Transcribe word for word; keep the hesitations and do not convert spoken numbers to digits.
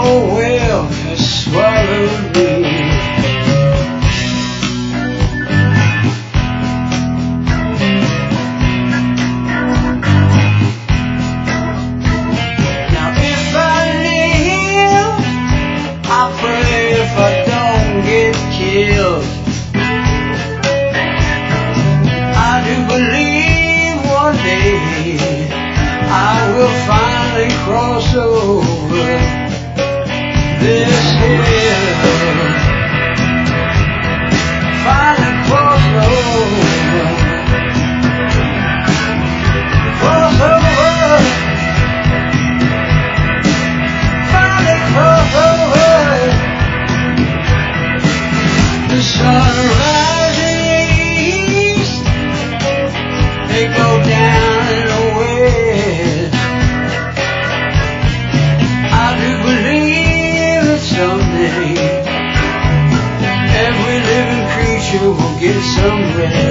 cold wave has swallowed me. Now if I live, I pray if I don't get killed. I do believe one day I will finally cross over this hill. Finally cross over. Cross over. Finally cross over. The sun rises east. They go down in the west. I do believe that someday every living creature will get some rest.